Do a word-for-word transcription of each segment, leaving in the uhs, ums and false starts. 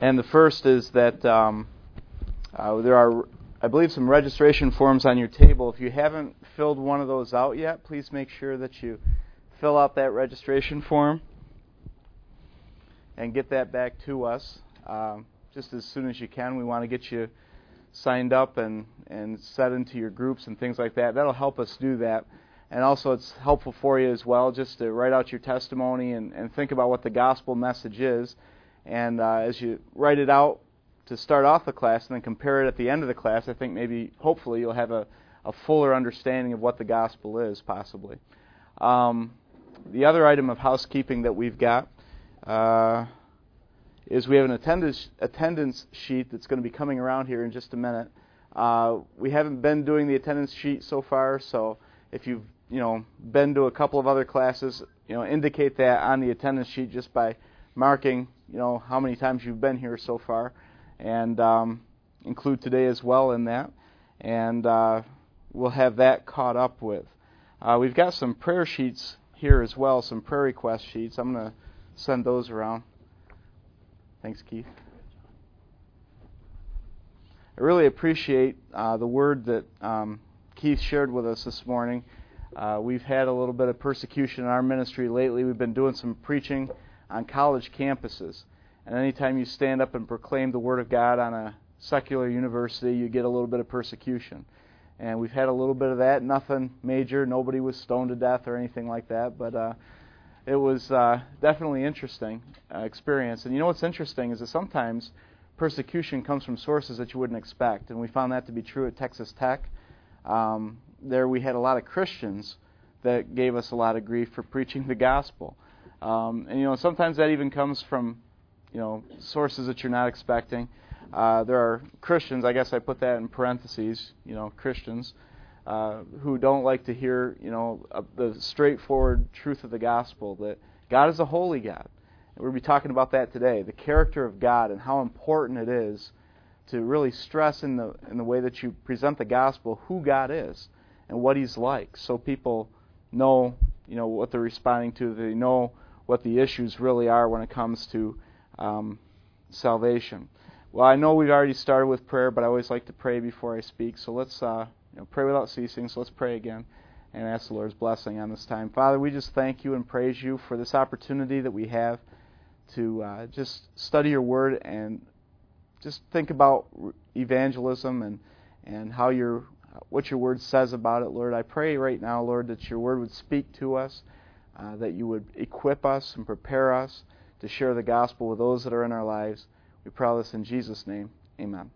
And the first is that um, uh, there are, I believe, some registration forms on your table. If you haven't filled one of those out yet, please make sure that you fill out that registration form and get that back to us um, just as soon as you can. We want to get you signed up and, and set into your groups and things like that. That'll help us do that. And also it's helpful for you as well just to write out your testimony and, and think about what the gospel message is. And uh, as you write it out to start off the class and then compare it at the end of the class, I think maybe, hopefully, you'll have a, a fuller understanding of what the gospel is, possibly. Um, the other item of housekeeping that we've got uh, is we have an attendance, attendance sheet that's going to be coming around here in just a minute. Uh, we haven't been doing the attendance sheet so far, so if you've you know been to a couple of other classes, you know indicate that on the attendance sheet just by marking you know how many times you've been here so far, and um, include today as well in that, and uh, we'll have that caught up with. Uh, we've got some prayer sheets here as well, some prayer request sheets. I'm going to send those around. Thanks, Keith. I really appreciate uh, the word that um, Keith shared with us this morning. Uh, we've had a little bit of persecution in our ministry lately. We've been doing some preaching on college campuses. And anytime you stand up and proclaim the Word of God on a secular university, you get a little bit of persecution. And we've had a little bit of that. Nothing major. Nobody was stoned to death or anything like that. But uh, it was uh, definitely interesting uh, experience. And you know what's interesting is that sometimes persecution comes from sources that you wouldn't expect. And we found that to be true at Texas Tech. Um, there we had a lot of Christians that gave us a lot of grief for preaching the gospel. Um, and, you know, sometimes that even comes from, you know, sources that you're not expecting. Uh, there are Christians, I guess I put that in parentheses, you know, Christians, uh, who don't like to hear, you know, uh, the straightforward truth of the gospel, that God is a holy God. And we'll be talking about that today, the character of God and how important it is to really stress in the in the way that you present the gospel who God is and what He's like, so people know, you know, what they're responding to. They know what the issues really are when it comes to um, salvation. Well, I know we've already started with prayer, but I always like to pray before I speak. So let's uh, you know, pray without ceasing. So let's pray again and ask the Lord's blessing on this time. Father, we just thank You and praise You for this opportunity that we have to uh, just study Your Word and just think about evangelism and, and how your what Your Word says about it, Lord. I pray right now, Lord, that Your Word would speak to us, uh, that You would equip us and prepare us to share the gospel with those that are in our lives. We pray all this in Jesus' name. Amen.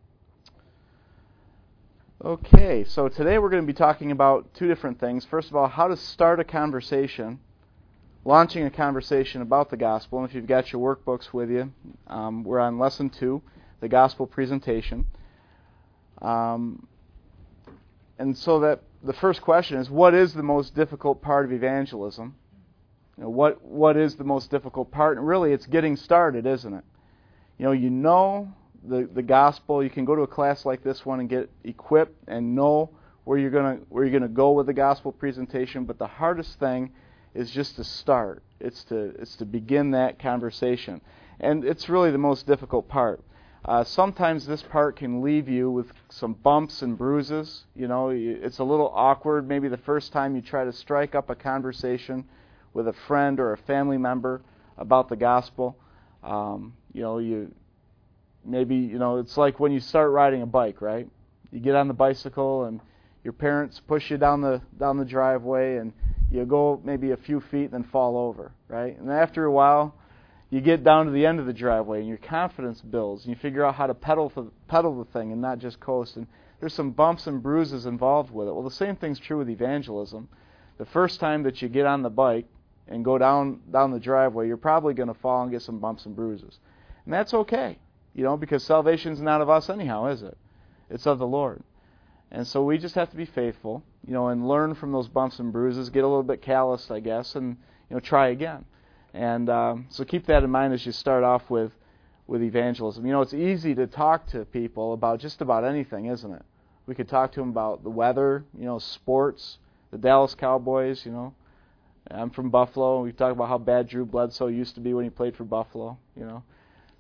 Okay, so today we're going to be talking about two different things. First of all, how to start a conversation, launching a conversation about the gospel. And if you've got your workbooks with you, um, we're on lesson two, the gospel presentation. Um, and so that the first question is, what is the most difficult part of evangelism? You know, what what is the most difficult part? And really, it's getting started, isn't it? You know, you know the the gospel. You can go to a class like this one and get equipped and know where you're gonna where you're gonna go with the gospel presentation. But the hardest thing is just to start. It's to it's to begin that conversation, and it's really the most difficult part. Uh, sometimes this part can leave you with some bumps and bruises. You know, it's a little awkward. Maybe the first time you try to strike up a conversation with a friend or a family member about the gospel. Um, you know, you maybe you know it's like when you start riding a bike, right? You get on the bicycle and your parents push you down the down the driveway, and you go maybe a few feet and then fall over, right? And after a while, you get down to the end of the driveway and your confidence builds, and you figure out how to pedal the, pedal the thing and not just coast. And there's some bumps and bruises involved with it. Well, the same thing's true with evangelism. The first time that you get on the bike and go down down the driveway, you're probably going to fall and get some bumps and bruises. And that's okay, you know, because salvation's not of us anyhow, is it? It's of the Lord. And so we just have to be faithful, you know, and learn from those bumps and bruises, get a little bit calloused, I guess, and, you know, try again. And um, so keep that in mind as you start off with, with evangelism. You know, it's easy to talk to people about just about anything, isn't it? We could talk to them about the weather, you know, sports, the Dallas Cowboys, you know. I'm from Buffalo, and we talk about how bad Drew Bledsoe used to be when he played for Buffalo, you know.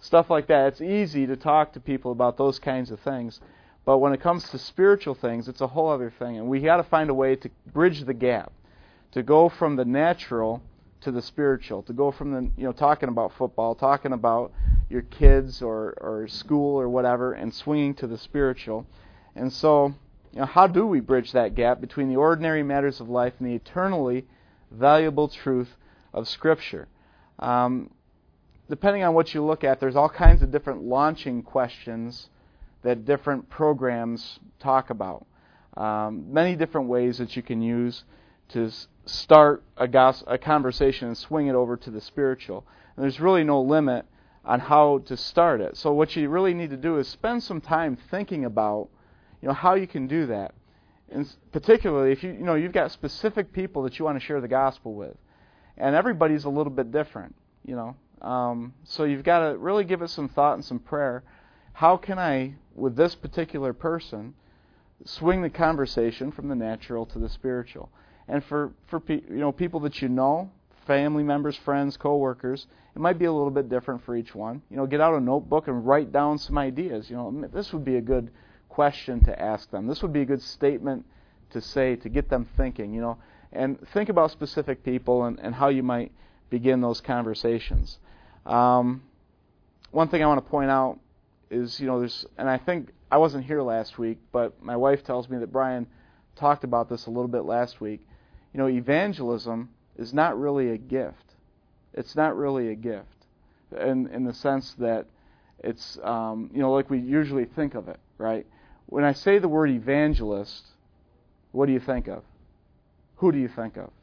stuff like that. It's easy to talk to people about those kinds of things. But when it comes to spiritual things, it's a whole other thing. And we got to find a way to bridge the gap, to go from the natural to the spiritual, to go from the, you know, talking about football, talking about your kids or, or school or whatever, and swinging to the spiritual. And so, you know, how do we bridge that gap between the ordinary matters of life and the eternally valuable truth of Scripture? Um, depending on what you look at, there's all kinds of different launching questions that different programs talk about. Um, many different ways that you can use to s- start a, gos- a conversation and swing it over to the spiritual. And there's really no limit on how to start it. So what you really need to do is spend some time thinking about, you know, how you can do that. And particularly if you, you know, you've got specific people that you want to share the gospel with. And everybody's a little bit different, you know. Um, so you've got to really give it some thought and some prayer. How can I, with this particular person, swing the conversation from the natural to the spiritual? And for, for pe- you know, people that you know, family members, friends, co-workers, it might be a little bit different for each one. You know, get out a notebook and write down some ideas. You know, this would be a good question to ask them. This would be a good statement to say to get them thinking, you know. And think about specific people and, and how you might begin those conversations. Um, one thing I want to point out is, you know, there's, and I think I wasn't here last week, but my wife tells me that Brian talked about this a little bit last week. You know, evangelism is not really a gift. It's not really a gift in, in the sense that it's, um, you know, like we usually think of it, right? When I say the word evangelist, what do you think of? Who do you think of?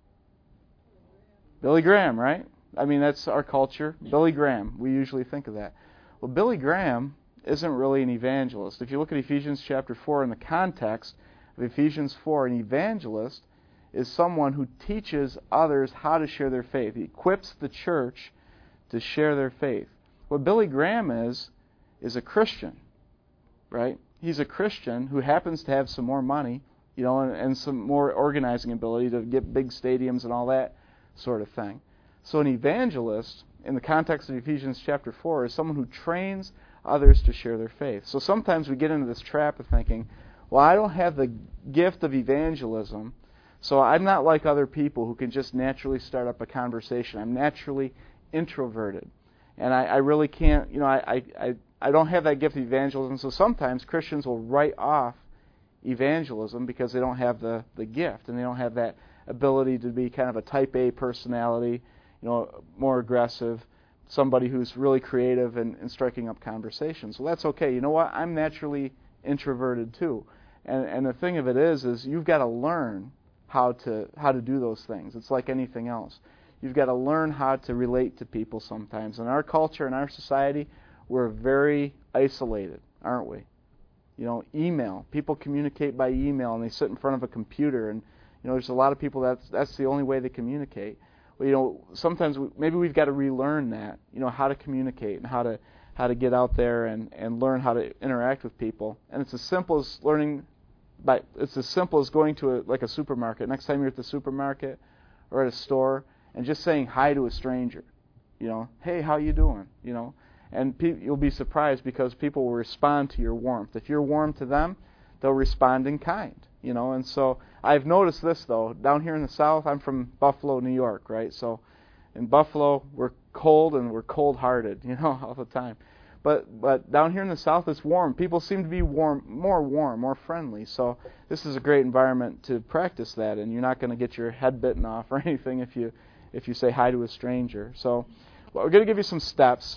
Billy Graham, right? I mean, that's our culture. Billy Graham, we usually think of that. Well, Billy Graham isn't really an evangelist. If you look at Ephesians chapter four in the context of Ephesians four, an evangelist is someone who teaches others how to share their faith. He equips the church to share their faith. What Billy Graham is, is a Christian, right? He's a Christian who happens to have some more money, you know, and, and some more organizing ability to get big stadiums and all that sort of thing. So an evangelist, in the context of Ephesians chapter four, is someone who trains others to share their faith. So sometimes we get into this trap of thinking, well, I don't have the gift of evangelism, so I'm not like other people who can just naturally start up a conversation. I'm naturally introverted. And I, I really can't, you know, I, I, I don't have that gift of evangelism, so sometimes Christians will write off evangelism because they don't have the, the gift, and they don't have that ability to be kind of a type A personality, you know, more aggressive, somebody who's really creative and, and striking up conversations. Well, that's okay. You know what? I'm naturally introverted too. And and the thing of it is, is you've got to learn how to how to do those things. It's like anything else. You've got to learn how to relate to people sometimes. In our culture, in our society, we're very isolated, aren't we? You know, email. People communicate by email, and they sit in front of a computer, and you know, there's a lot of people that's that's the only way they communicate. Well, you know, sometimes we, maybe we've got to relearn that, you know, how to communicate and how to how to get out there and, and learn how to interact with people. And it's as simple as learning, by it's as simple as going to a, like a supermarket. Next time you're at the supermarket or at a store, and just saying hi to a stranger, you know, hey, how you doing, you know, and pe- you'll be surprised because people will respond to your warmth. If you're warm to them, they'll respond in kind, you know. And so I've noticed this, though. Down here in the South, I'm from Buffalo, New York, right? So in Buffalo, we're cold and we're cold-hearted, you know, all the time. But but down here in the South, it's warm. People seem to be warm, more warm, more friendly. So this is a great environment to practice that, and you're not going to get your head bitten off or anything if you if you say hi to a stranger. So well, we're going to give you some steps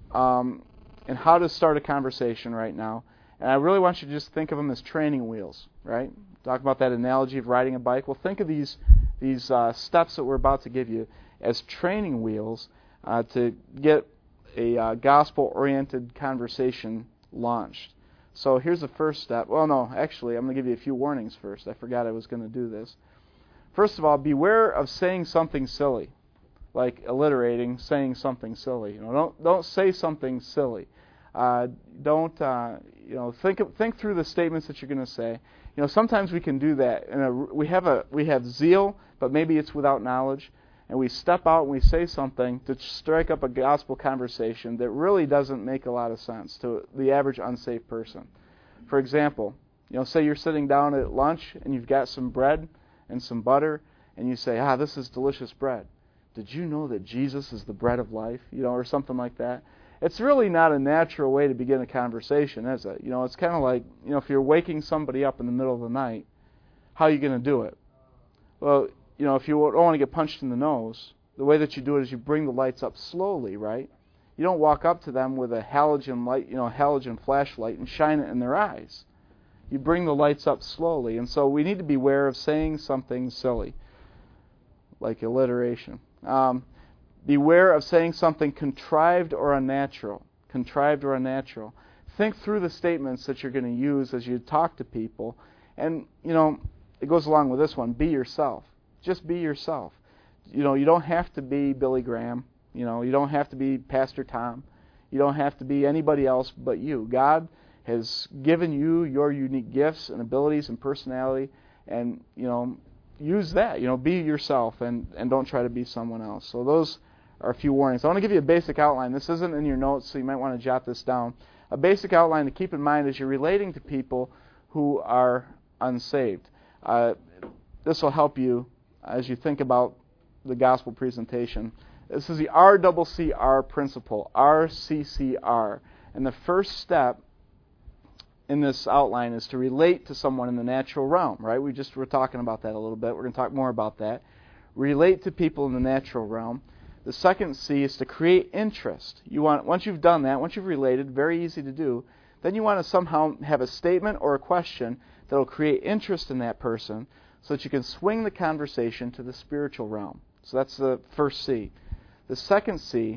um, in how to start a conversation right now. And I really want you to just think of them as training wheels, right? Talk about that analogy of riding a bike. Well, think of these these uh, steps that we're about to give you as training wheels uh, to get a uh, gospel-oriented conversation launched. So here's the first step. Well, no, actually, I'm going to give you a few warnings first. I forgot I was going to do this. First of all, beware of saying something silly, like alliterating, saying something silly. You know, don't don't say something silly. Uh, don't uh, you know? Think think through the statements that you're going to say. You know, sometimes we can do that. In a, we have a we have zeal, but maybe it's without knowledge. and we step out and we say something to strike up a gospel conversation that really doesn't make a lot of sense to the average unsaved person. For example, you know, say you're sitting down at lunch and you've got some bread and some butter, and you say, ah, this is delicious bread. Did you know that Jesus is the bread of life? You know, or something like that. It's really not a natural way to begin a conversation, is it? You know, it's kind of like, you know, if you're waking somebody up in the middle of the night, how are you going to do it? Well, you know, if you don't want to get punched in the nose, the way that you do it is you bring the lights up slowly, right? You don't walk up to them with a halogen light, you know, halogen flashlight and shine it in their eyes. You bring the lights up slowly. And so we need to beware of saying something silly, like alliteration. Um, beware of saying something contrived or unnatural. Contrived or unnatural. Think through the statements that you're going to use as you talk to people. And, you know, it goes along with this one. Be yourself. Just be yourself. You know, you don't have to be Billy Graham. You know, you don't have to be Pastor Tom. You don't have to be anybody else but you. God has given you your unique gifts and abilities and personality, and, you know, use that. You know, be yourself and, and don't try to be someone else. So those are a few warnings. I want to give you a basic outline. This isn't in your notes, so you might want to jot this down. A basic outline to keep in mind as you're relating to people who are unsaved. Uh, this will help you as you think about the gospel presentation. This is the R C C R principle, R C C R. And the first step in this outline is to relate to someone in the natural realm, right? We just were talking about that a little bit. We're going to talk more about that. Relate to people in the natural realm. The second C is to create interest. You want, once you've done that, once you've related, very easy to do, then you want to somehow have a statement or a question that will create interest in that person so that you can swing the conversation to the spiritual realm. So that's the first C. The second C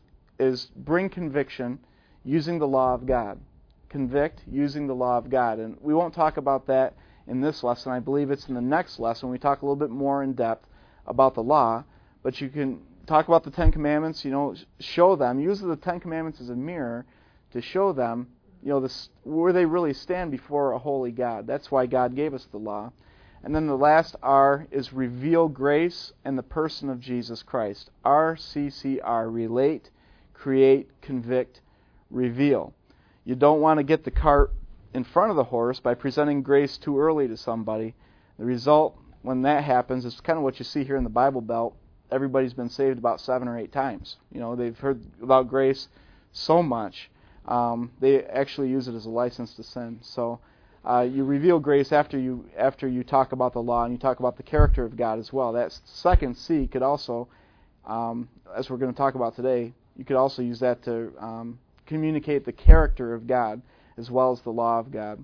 is bring conviction using the law of God. Convict using the law of God. And we won't talk about that in this lesson. I believe it's in the next lesson. We talk a little bit more in depth about the law. But you can talk about the Ten Commandments, you know, show them. Use the Ten Commandments as a mirror to show them, you know, this, where they really stand before a holy God. That's why God gave us the law. And then the last R is reveal grace and the person of Jesus Christ. R C C R. Relate, create, convict, reveal. You don't want to get the cart in front of the horse by presenting grace too early to somebody. The result, when that happens, is kind of what you see here in the Bible Belt. Everybody's been saved about seven or eight times. You know, they've heard about grace so much, um, they actually use it as a license to sin. So uh, you reveal grace after you after you talk about the law and you talk about the character of God as well. That second C could also, um, as we're going to talk about today, you could also use that to um, communicate the character of God as well as the law of God.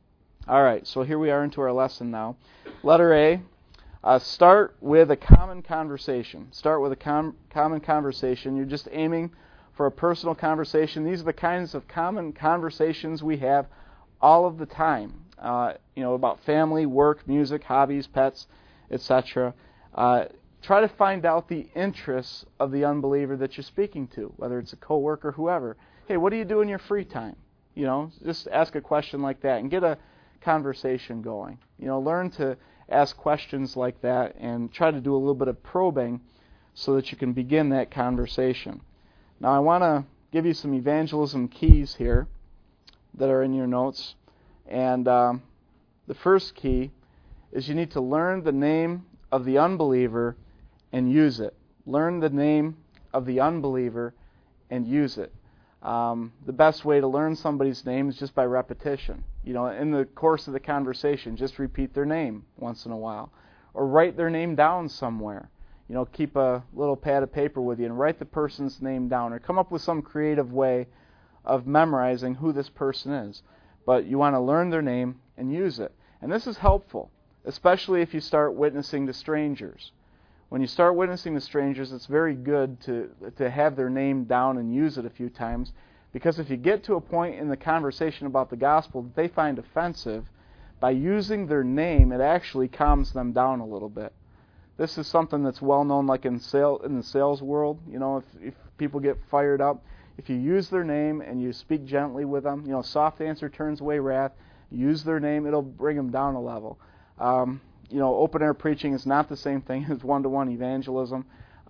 All right, so here we are into our lesson now. Letter A, uh, start with a common conversation. Start with a com- common conversation. You're just aiming for a personal conversation. These are the kinds of common conversations we have all of the time. Uh, you know, about family, work, music, hobbies, pets, et cetera. Uh, try to find out the interests of the unbeliever that you're speaking to, whether it's a coworker, whoever. Hey, what do you do in your free time? You know, just ask a question like that and get a conversation going. You know, learn to ask questions like that and try to do a little bit of probing so that you can begin that conversation. Now, I want to give you some evangelism keys here that are in your notes. And um, the first key is you need to learn the name of the unbeliever and use it. Learn the name of the unbeliever and use it. Um, the best way to learn somebody's name is just by repetition. You know, in the course of the conversation, just repeat their name once in a while. Or write their name down somewhere. You know, keep a little pad of paper with you and write the person's name down. Or come up with some creative way of memorizing who this person is. But you want to learn their name and use it. And this is helpful, especially if you start witnessing to strangers. When you start witnessing to strangers, it's very good to to have their name down and use it a few times, because if you get to a point in the conversation about the gospel that they find offensive, by using their name, it actually calms them down a little bit. This is something that's well known, like in sale in the sales world. You know, if, if people get fired up, if you use their name and you speak gently with them, you know, soft answer turns away wrath. Use their name, it'll bring them down a level. Um, You know, open-air preaching is not the same thing as one-to-one evangelism.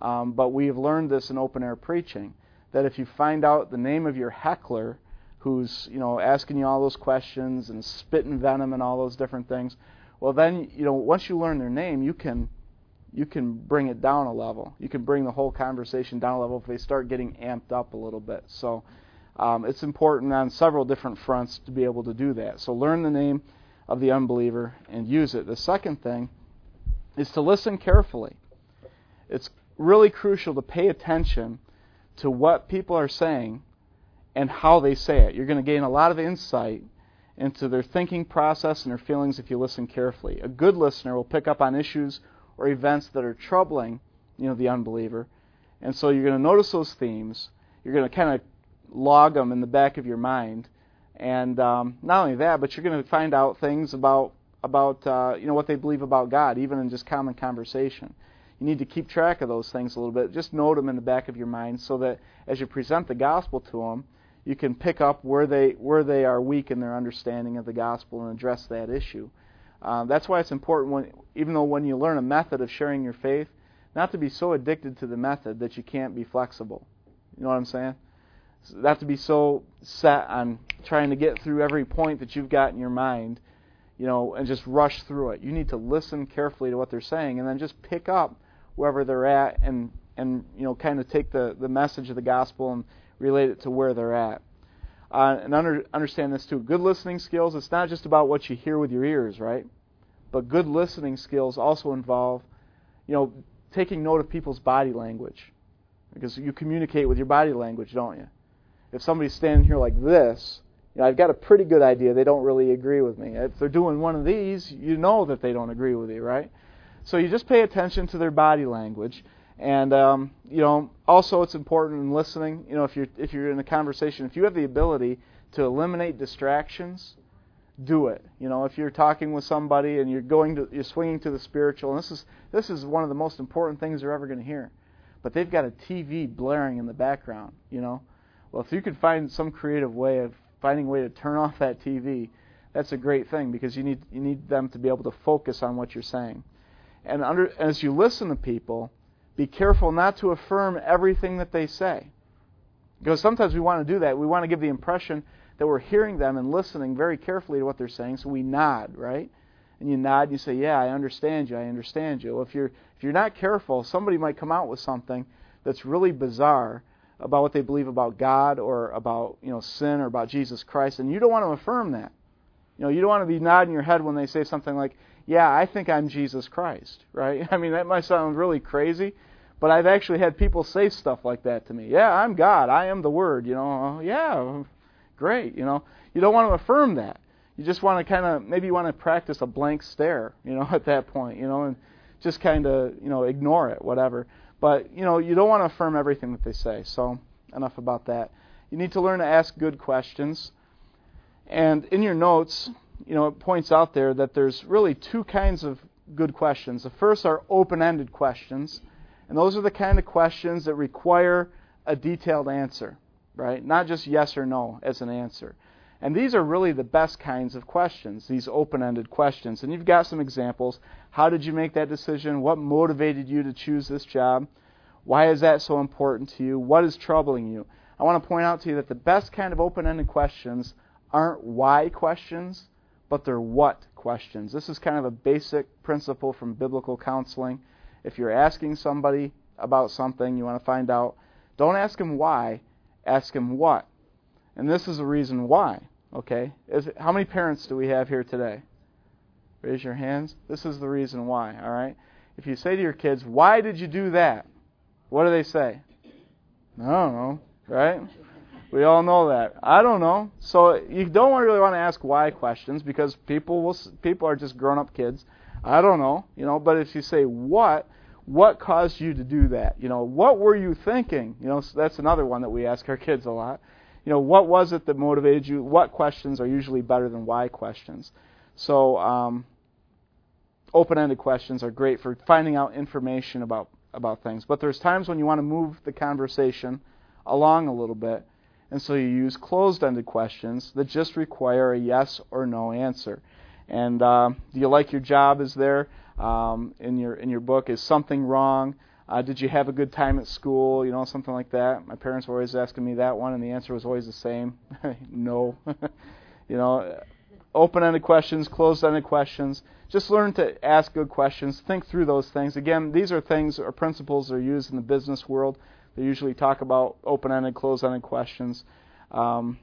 Um, but we've learned this in open air preaching, that if you find out the name of your heckler, who's, you know, asking you all those questions and spitting venom and all those different things, well then, you know, once you learn their name, you can you can bring it down a level. You can bring the whole conversation down a level if they start getting amped up a little bit. So um, it's important on several different fronts to be able to do that. So learn the name of the unbeliever and use it. The second thing is to listen carefully. It's really crucial to pay attention to what people are saying and how they say it. You're going to gain a lot of insight into their thinking process and their feelings if you listen carefully. A good listener will pick up on issues or events that are troubling, you know, the unbeliever. And so you're going to notice those themes. You're going to kind of log them in the back of your mind. And um, not only that, but you're going to find out things about about uh, you know, what they believe about God, even in just common conversation. You need to keep track of those things a little bit. Just note them in the back of your mind so that as you present the gospel to them, you can pick up where they where they are weak in their understanding of the gospel and address that issue. Uh, that's why it's important, when, even though when you learn a method of sharing your faith, not to be so addicted to the method that you can't be flexible. You know what I'm saying? Not to be so set on trying to get through every point that you've got in your mind, you know, and just rush through it. You need to listen carefully to what they're saying and then just pick up wherever they're at and, and you know, kind of take the, the message of the gospel and relate it to where they're at. Uh, and under, understand this too. Good listening skills, it's not just about what you hear with your ears, right? But good listening skills also involve, you know, taking note of people's body language. Because you communicate with your body language, don't you? If somebody's standing here like this, you know, I've got a pretty good idea they don't really agree with me. If they're doing one of these, you know that they don't agree with you, right? So you just pay attention to their body language. And um, you know, also it's important in listening. You know, if you're if you're in a conversation, if you have the ability to eliminate distractions, do it. You know, if you're talking with somebody and you're going to you're swinging to the spiritual, and this is this is one of the most important things they're ever going to hear. But they've got a T V blaring in the background. You know, well, if you could find some creative way of finding a way to turn off that T V, that's a great thing because you need you need them to be able to focus on what you're saying. And under, as you listen to people, be careful not to affirm everything that they say. Because sometimes we want to do that. We want to give the impression that we're hearing them and listening very carefully to what they're saying, so we nod, right? And you nod and you say, yeah, I understand you, I understand you. Well, if you're if you're not careful, somebody might come out with something that's really bizarre about what they believe about God or about, you know, sin or about Jesus Christ, and you don't want to affirm that. You know, you don't want to be nodding your head when they say something like, yeah, I think I'm Jesus Christ, right? I mean, that might sound really crazy, but I've actually had people say stuff like that to me. Yeah, I'm God. I am the Word, you know. Yeah, great, you know. You don't want to affirm that. You just want to kind of, maybe you want to practice a blank stare, you know, at that point, you know, and just kind of, you know, ignore it, whatever. But, you know, you don't want to affirm everything that they say. So, enough about that. You need to learn to ask good questions. And in your notes, you know, it points out there that there's really two kinds of good questions. The first are open-ended questions, and those are the kind of questions that require a detailed answer, right? Not just yes or no as an answer. And these are really the best kinds of questions, these open-ended questions. And you've got some examples. How did you make that decision? What motivated you to choose this job? Why is that so important to you? What is troubling you? I want to point out to you that the best kind of open-ended questions aren't why questions, but they're what questions. This is kind of a basic principle from biblical counseling. If you're asking somebody about something, you want to find out, don't ask them why, ask them what. And this is the reason why. Okay? Is it, how many parents do we have here today? Raise your hands. This is the reason why, all right? If you say to your kids, why did you do that? What do they say? I don't know, right? We all know that. I don't know. So you don't really want to ask why questions because people will people are just grown-up kids. I don't know, you know, but if you say what, what caused you to do that? You know, what were you thinking? You know, so that's another one that we ask our kids a lot. You know, what was it that motivated you? What questions are usually better than why questions? So um, open-ended questions are great for finding out information about, about things. But there's times when you want to move the conversation along a little bit, and so you use closed-ended questions that just require a yes or no answer. And uh, do you like your job is there um, in your in your book? Is something wrong? Uh, did you have a good time at school? You know, something like that. My parents were always asking me that one, and the answer was always the same. No. You know, open-ended questions, closed-ended questions. Just learn to ask good questions. Think through those things. Again, these are things or principles that are used in the business world. They usually talk about open-ended, closed-ended questions. Um,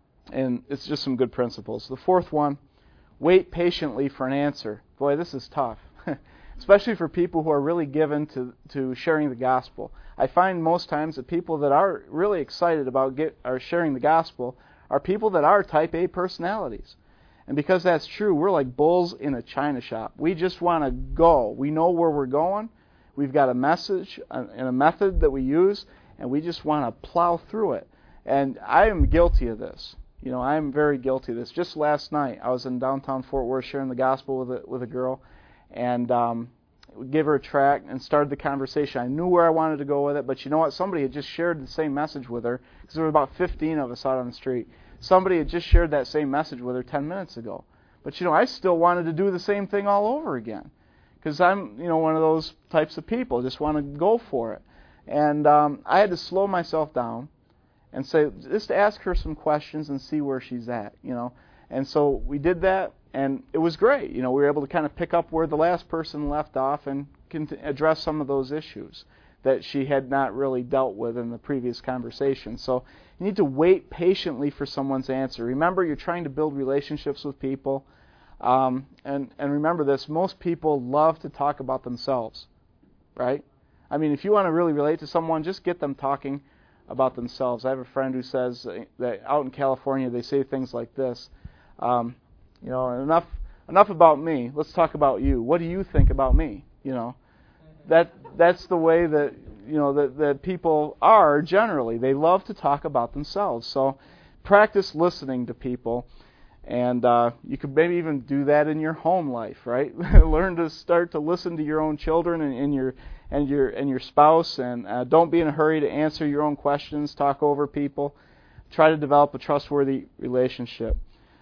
and it's just some good principles. The fourth one, wait patiently for an answer. Boy, this is tough. Especially for people who are really given to, to sharing the gospel. I find most times that people that are really excited about get, are sharing the gospel are people that are type A personalities. And because that's true, we're like bulls in a china shop. We just want to go. We know where we're going. We've got a message and a method that we use, and we just want to plow through it. And I am guilty of this. You know, I am very guilty of this. Just last night, I was in downtown Fort Worth sharing the gospel with a, with a girl, and um, gave her a tract and started the conversation. I knew where I wanted to go with it, but you know what? Somebody had just shared the same message with her, because there were about fifteen of us out on the street. Somebody had just shared that same message with her ten minutes ago. But you know, I still wanted to do the same thing all over again, because I'm, you know, one of those types of people, just want to go for it. And um, I had to slow myself down and say, just ask her some questions and see where she's at, you know. And so we did that, and it was great. You know, we were able to kind of pick up where the last person left off and cont- address some of those issues that she had not really dealt with in the previous conversation. So you need to wait patiently for someone's answer. Remember, you're trying to build relationships with people. Um, and, and remember this, most people love to talk about themselves, right? I mean, if you want to really relate to someone, just get them talking about themselves. I have a friend who says that out in California they say things like this. Um, you know, enough enough about me. Let's talk about you. What do you think about me? You know, that that's the way that you know that, that people are generally. They love to talk about themselves. So practice listening to people, and uh, you could maybe even do that in your home life, right? Learn to start to listen to your own children and, and your and your and your spouse, and uh, don't be in a hurry to answer your own questions. Talk over people. Try to develop a trustworthy relationship.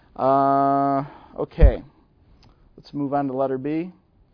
Uh, okay, let's move on to letter B.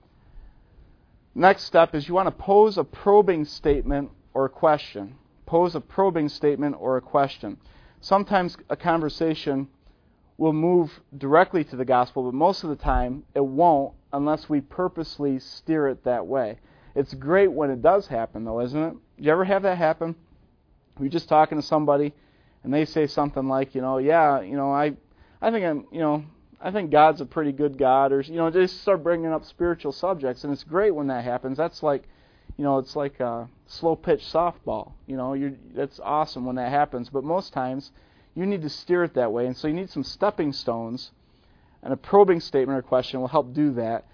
Next step is you want to pose a probing statement or a question. Pose a probing statement or a question. Sometimes a conversation will move directly to the gospel, but most of the time it won't unless we purposely steer it that way. It's great when it does happen, though, isn't it? You ever have that happen? You're just talking to somebody, and they say something like, you know, yeah, you know, I, I think I'm, you know, I think God's a pretty good God, or you know, just start bringing up spiritual subjects, and it's great when that happens. That's like, you know, it's like a slow pitch softball. You know, you're, that's awesome when that happens. But most times, you need to steer it that way, and so you need some stepping stones, and a probing statement or question will help do that.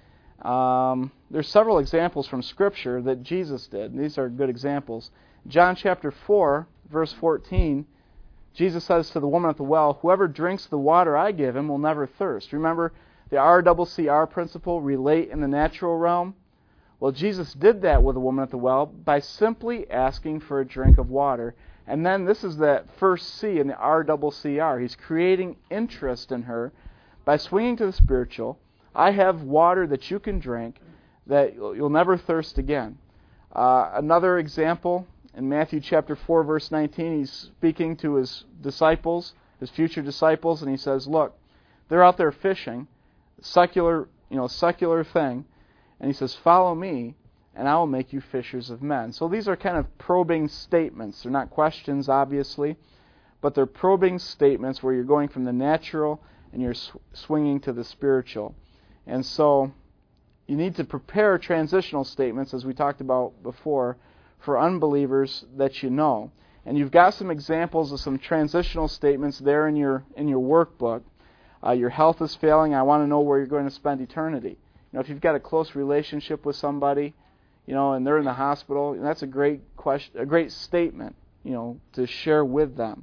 Um, there's several examples from Scripture that Jesus did, and these are good examples. John chapter four, verse fourteen. Jesus says to the woman at the well, whoever drinks the water I give him will never thirst. Remember the R C C R principle, relate in the natural realm? Well, Jesus did that with the woman at the well by simply asking for a drink of water. And then this is that first C in the R C C R. He's creating interest in her by swinging to the spiritual. I have water that you can drink that you'll never thirst again. Uh, another example, in Matthew chapter four, verse nineteen, he's speaking to his disciples, his future disciples, and he says, look, they're out there fishing, secular, you know, secular thing, and he says, follow me, and I will make you fishers of men. So these are kind of probing statements. They're not questions, obviously, but they're probing statements where you're going from the natural and you're sw- swinging to the spiritual. And so you need to prepare transitional statements, as we talked about before, for unbelievers that you know. And you've got some examples of some transitional statements there in your in your workbook. Uh, your health is failing. I want to know where you're going to spend eternity. You know, if you've got a close relationship with somebody, you know, and they're in the hospital, that's a great question, a great statement, you know, to share with them.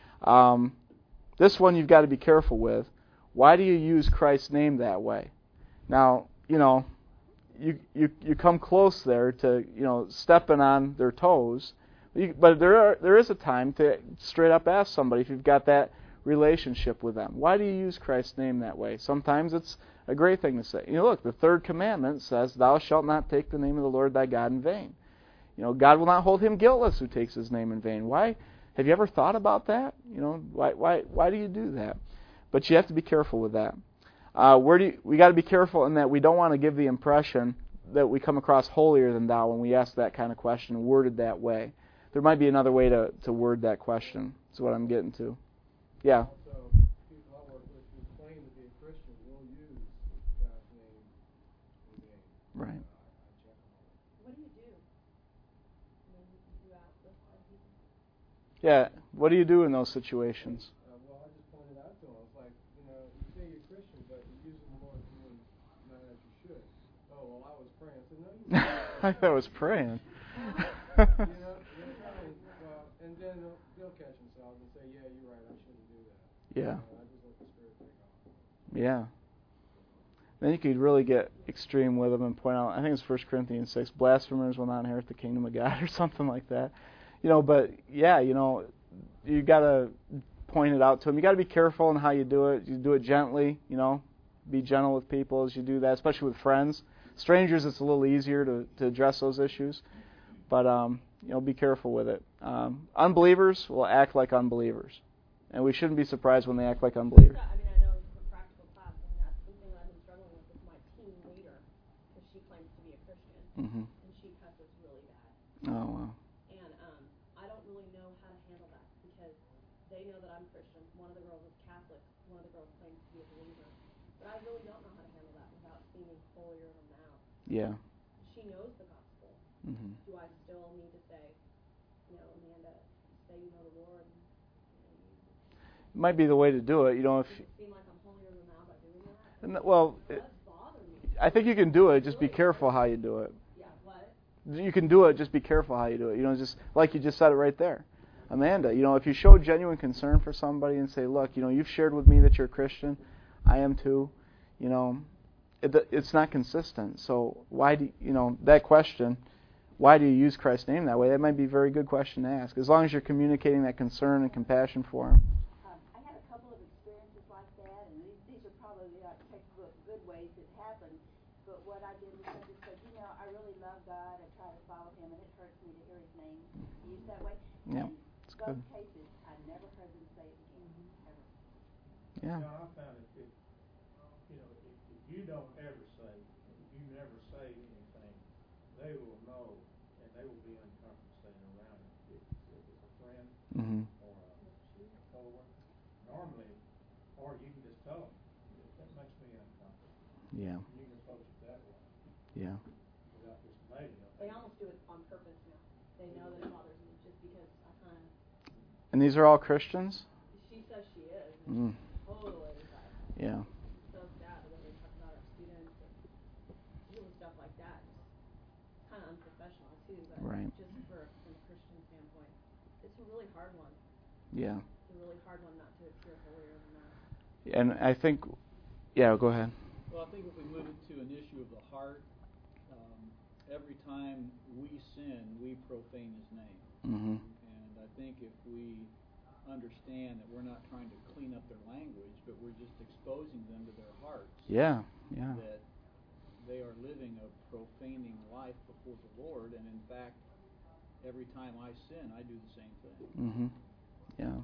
Um, this one you've got to be careful with. Why do you use Christ's name that way? Now, you know, you you you come close there to, you know, stepping on their toes, you, but there are, there is a time to straight up ask somebody if you've got that relationship with them. Why do you use Christ's name that way? Sometimes it's a great thing to say. You know, look, the third commandment says, "Thou shalt not take the name of the Lord thy God in vain." You know, God will not hold him guiltless who takes his name in vain. Why? Have you ever thought about that? You know, why why why do you do that? But you have to be careful with that. Uh, where do you, we got to be careful in that we don't want to give the impression that we come across holier than thou when we ask that kind of question worded that way. There might be another way to, to word that question. That's what I'm getting to. Yeah. Also, people I work with who claim to be a Christian will use God's name in vain. Right. Uh, I, I check them all. What do you do? I mean, you ask those kind of people. Yeah. What do you do in those situations? Uh, well, I just pointed out to them. It's like, you know, you say you're Christian, but you're using the Lord's name not as you should. Oh, well, I was praying. I said, no, you weren't. I thought I was praying. you know, you know, well, and then they'll, they'll catch themselves and say, yeah, you're right, I shouldn't do that. Yeah. Uh, I just let the Spirit take off. Yeah. Then you could really get extreme with them and point out, I think it's First Corinthians six, blasphemers will not inherit the kingdom of God or something like that. You know, but yeah, you know, you got to point it out to them. You got to be careful in how you do it. You do it gently, you know, be gentle with people as you do that, especially with friends. Strangers, it's a little easier to, to address those issues, but um, you know, be careful with it. Um, unbelievers will act like unbelievers, and we shouldn't be surprised when they act like unbelievers. I mean, I know it's a practical class, and that's something that I've been struggling with with my team leader, because she claims to be a Christian, Mm-hmm. and she cusses really bad. Oh wow. And um, I don't really know how to handle that, because they know that I'm Christian. One of the girls is Catholic. One of the girls claims to be a believer. But I really don't know how to handle that without seeming holier than thou. Yeah. She knows the gospel. Mm-hmm. Do I still need to say, you know, Amanda, say you know the Lord? You know, you, Might be the way to do it. You know, if does it seem like I'm holier than thou by doing that? and, well, It it, does bother me. I think you can do it. Just be careful how you do it. Yeah, what? You can do it. Just be careful how you do it. You know, just like you just said it right there, Amanda. You know, if you show genuine concern for somebody and say, look, you know, you've shared with me that you're a Christian, I am too. You know, it, it's not consistent. So why do you know that question? Why do you use Christ's name that way? That might be a very good question to ask. As long as you're communicating that concern and compassion for him. Um, I had a couple of experiences like that, and these, these are probably not textbook good ways it happened. But what I did was I just said, you know, I really love God. I try to follow Him, and it hurts me to hear His name used that way. Yeah, In it's both good. cases, I never heard them say it again, ever. Yeah. Now, I found if, it, you know, if, if you don't ever say, if you never say anything, they will know, and they will be uncomfortable staying around it. If, if it's a friend Mm-hmm. or a, a coworker, normally, or you can just tell them, that makes me uncomfortable. Yeah. You can approach it that way Yeah. without just making it. They almost do it on purpose now. They know that it bothers me just because I kind of. And these are all Christians? She says she is. Mm. And totally. But Yeah. it's so sad when they talk about our students and doing stuff like that. It's kind of unprofessional too. But Right. just for from a Christian standpoint, it's a really hard one. Yeah. It's a really hard one not to appear holier than that. And I think, yeah, go ahead. Well, I think if we move it to an issue of the heart, um, every time we sin, we profane His name. Mm-hmm. And I think if we understand that we're not trying to clean up their language, but we're just exposing them to their hearts, Yeah. Yeah. that they are living a profaning life before the Lord, and in fact, every time I sin, I do the same thing. Mm-hmm. Yeah.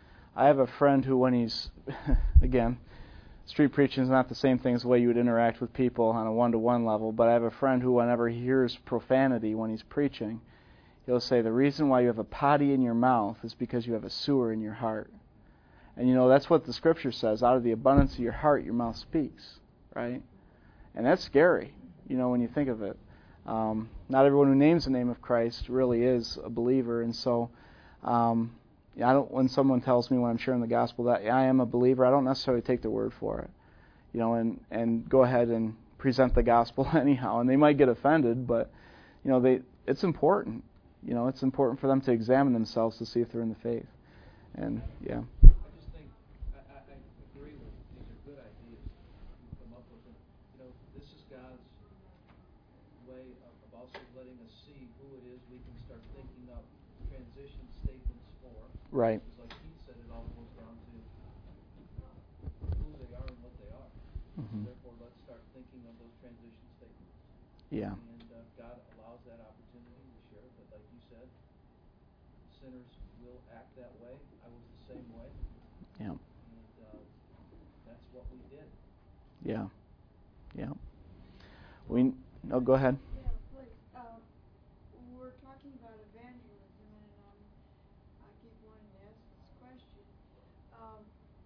I have a friend who, when he's, again, street preaching is not the same thing as the way you would interact with people on a one-to-one level, but I have a friend who, whenever he hears profanity when he's preaching, he'll say, the reason why you have a potty in your mouth is because you have a sewer in your heart. And you know, that's what the Scripture says. Out of the abundance of your heart, your mouth speaks, right? And that's scary, you know, when you think of it. Um, not everyone who names the name of Christ really is a believer, and so um, I don't. When someone tells me when I'm sharing the gospel that I am a believer, I don't necessarily take their word for it, you know, and, and go ahead and present the gospel anyhow. And they might get offended, but you know, they it's important. You know, it's important for them to examine themselves to see if they're in the faith. And yeah. I just think I, I, I agree with these are good ideas you come up with them. You know, this is God's way of, of also letting us see who it is we can start thinking of transition statements for. Right. Because like Keith said, it all boils down to who they are and what they are. Mm-hmm. Therefore, let's start thinking of those transition statements. Yeah. And uh, God allows that opportunity to share it, but said. Sinners will act that way. I was the same way. Yeah. And uh, that's what we did. Yeah. Yeah. We. Oh, go ahead. Yeah, please. Um, we're talking about evangelism, and um, I keep wanting to ask this question. Um,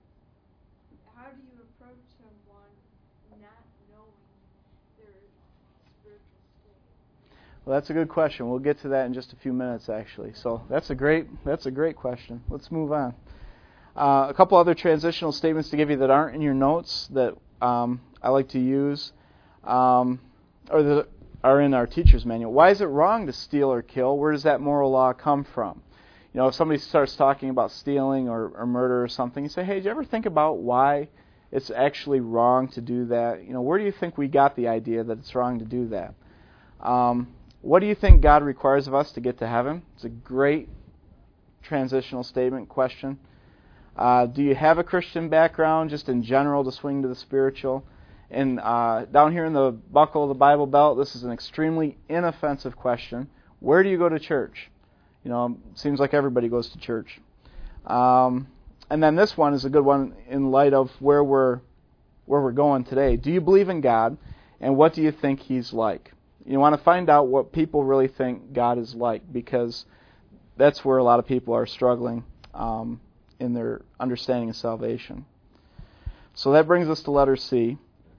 how do you approach someone not knowing their spiritual state? Well, that's a good question. We'll get to that in just a few minutes, actually. So that's a great that's a great question. Let's move on. Uh, a couple other transitional statements to give you that aren't in your notes that um, I like to use, um, or that are in our teacher's manual. Why is it wrong to steal or kill? Where does that moral law come from? You know, if somebody starts talking about stealing or, or murder or something, you say, hey, did you ever think about why it's actually wrong to do that? You know, where do you think we got the idea that it's wrong to do that? Um, what do you think God requires of us to get to heaven? It's a great transitional statement question. Uh, do you have a Christian background, just in general, to swing to the spiritual? And uh, down here in the buckle of the Bible belt, this is an extremely inoffensive question. Where do you go to church? You know, it seems like everybody goes to church. Um, and then this one is a good one in light of where we're where we're going today. Do you believe in God, and what do you think He's like? You want to find out what people really think God is like, because that's where a lot of people are struggling um, in their understanding of salvation. So that brings us to letter C.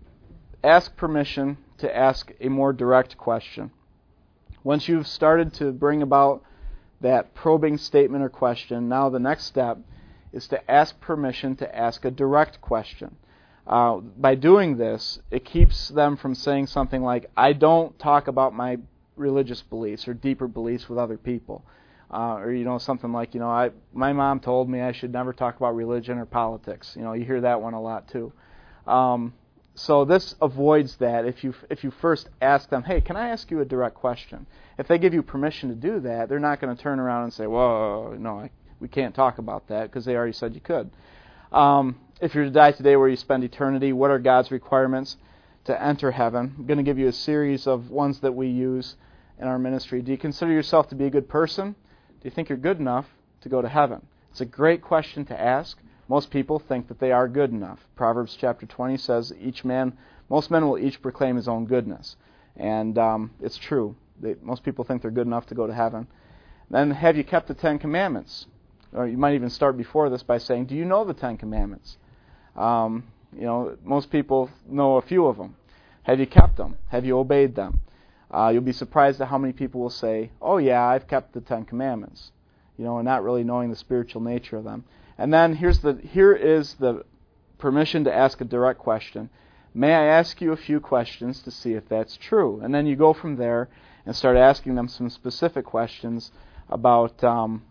Ask permission to ask a more direct question. Once you've started to bring about that probing statement or question, now the next step is to ask permission to ask a direct question. Uh, by doing this, it keeps them from saying something like, I don't talk about my religious beliefs or deeper beliefs with other people. Uh, or, you know, something like, you know, I my mom told me I should never talk about religion or politics. You know, you hear that one a lot too. Um, so this avoids that if you if you first ask them, hey, can I ask you a direct question? If they give you permission to do that, they're not going to turn around and say, whoa, no, I, we can't talk about that, because they already said you could. Um, if you're to die today, where you spend eternity, what are God's requirements to enter heaven? I'm going to give you a series of ones that we use in our ministry. Do you consider yourself to be a good person? Do you think you're good enough to go to heaven? It's a great question to ask. Most people think that they are good enough. Proverbs chapter twenty says each man, most men will each proclaim his own goodness. And um, it's true. They, most people think they're good enough to go to heaven. Then, have you kept the Ten Commandments? Or you might even start before this by saying, do you know the Ten Commandments? Um, you know, most people know a few of them. Have you kept them? Have you obeyed them? Uh, you'll be surprised at how many people will say, oh yeah, I've kept the Ten Commandments. You know, and not really knowing the spiritual nature of them. And then here's the here is the permission to ask a direct question. May I ask you a few questions to see if that's true? And then you go from there and start asking them some specific questions about um,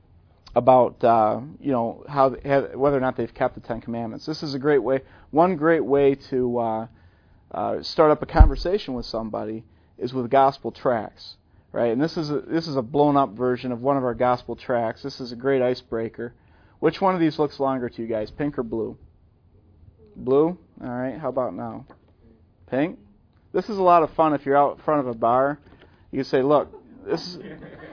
about uh, you know how whether or not they've kept the Ten Commandments. This is a great way. One great way to uh, uh, start up a conversation with somebody is with gospel tracts, right? And this is a, this is a blown up version of one of our gospel tracts. This is a great icebreaker. Which one of these looks longer to you guys, pink or blue? Blue? All right, how about now? Pink? This is a lot of fun if you're out in front of a bar. You can say, look, this is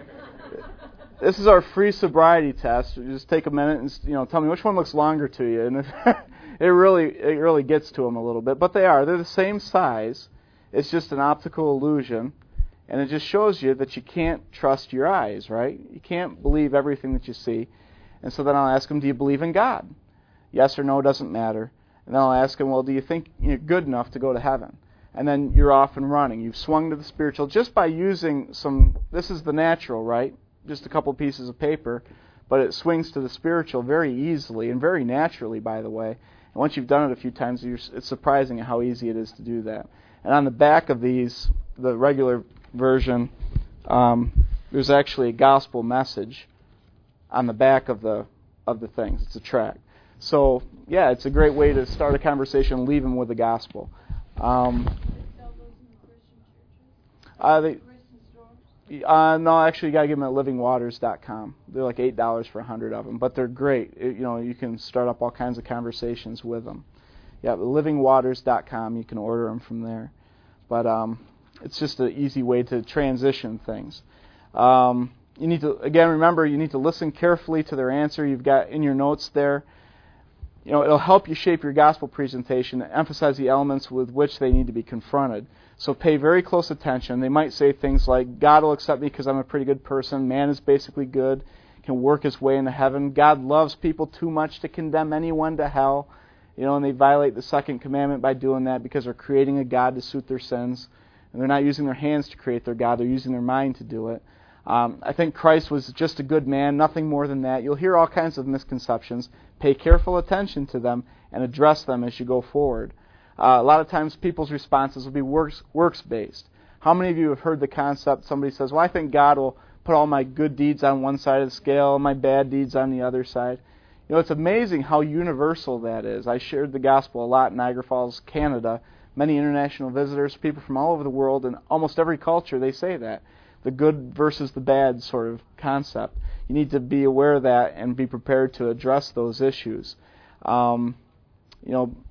this is our free sobriety test. You just take a minute and, you know, tell me which one looks longer to you. And it really it really gets to them a little bit. But they are. They're the same size. It's just an optical illusion. And it just shows you that you can't trust your eyes, right? You can't believe everything that you see. And so then I'll ask them, do you believe in God? Yes or no doesn't matter. And then I'll ask them, well, do you think you're good enough to go to heaven? And then you're off and running. You've swung to the spiritual just by using some, this is the natural, right? Just a couple pieces of paper. But it swings to the spiritual very easily and very naturally, by the way. And once you've done it a few times, you're, it's surprising how easy it is to do that. And on the back of these, the regular version, um, there's actually a gospel message on the back of the of the things. It's a tract. So, yeah, it's a great way to start a conversation and leave them with the gospel. Um, uh, they, uh, no, actually, you got to give them at living waters dot com. They're like eight dollars for a hundred of them, but they're great. It, you know, you can start up all kinds of conversations with them. Yeah, living waters dot com. You can order them from there. But um, it's just an easy way to transition things. Um, you need to, again, remember, you need to listen carefully to their answer. You've got in your notes there. You know, it'll help you shape your gospel presentation and emphasize the elements with which they need to be confronted. So pay very close attention. They might say things like, God will accept me because I'm a pretty good person. Man is basically good, can work his way into heaven. God loves people too much to condemn anyone to hell. You know, and they violate the second commandment by doing that because they're creating a God to suit their sins. And they're not using their hands to create their God. They're using their mind to do it. Um, I think Christ was just a good man, nothing more than that. You'll hear all kinds of misconceptions. Pay careful attention to them and address them as you go forward. Uh, a lot of times people's responses will be works, works-based. How many of you have heard the concept, somebody says, well, I think God will put all my good deeds on one side of the scale and my bad deeds on the other side. You know, it's amazing how universal that is. I shared the gospel a lot in Niagara Falls, Canada. Many international visitors, people from all over the world, and almost every culture, they say that. The good versus the bad sort of concept. You need to be aware of that and be prepared to address those issues. Um, you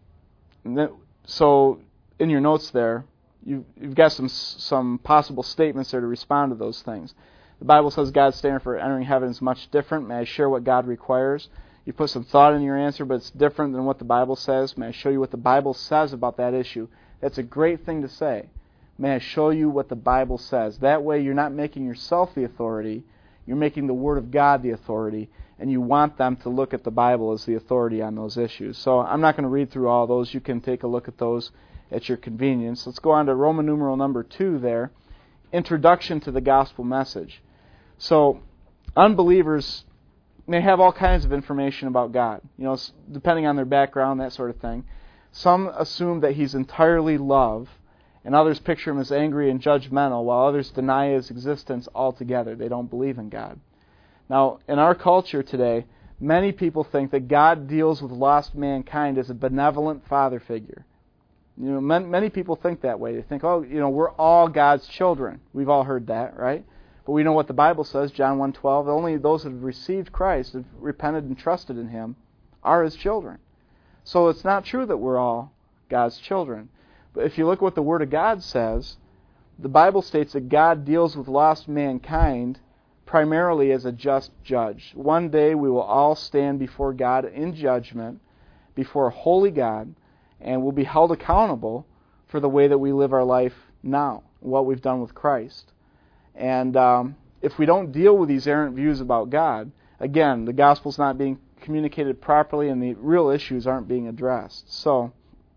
know, so in your notes there, you've, you've got some some possible statements there to respond to those things. The Bible says God's standard for entering heaven is much different. May I share what God requires? You put some thought in your answer, but it's different than what the Bible says. May I show you what the Bible says about that issue? That's a great thing to say. May I show you what the Bible says? That way you're not making yourself the authority. You're making the Word of God the authority, and you want them to look at the Bible as the authority on those issues. So I'm not going to read through all those. You can take a look at those at your convenience. Let's go on to Roman numeral number two there. Introduction to the gospel message. So unbelievers may have all kinds of information about God, you know, depending on their background, that sort of thing. Some assume that He's entirely love, and others picture Him as angry and judgmental, while others deny His existence altogether. They don't believe in God. Now, in our culture today, many people think that God deals with lost mankind as a benevolent father figure. You know, many people think that way. They think, oh, you know, we're all God's children. We've all heard that, right? But we know what the Bible says, John one twelve, only those that have received Christ, have repented and trusted in Him, are His children. So it's not true that we're all God's children. But if you look at what the Word of God says, the Bible states that God deals with lost mankind primarily as a just judge. One day we will all stand before God in judgment, before a holy God, and we'll be held accountable for the way that we live our life now, what we've done with Christ. And um, if we don't deal with these errant views about God, again, the gospel's not being communicated properly and the real issues aren't being addressed. So,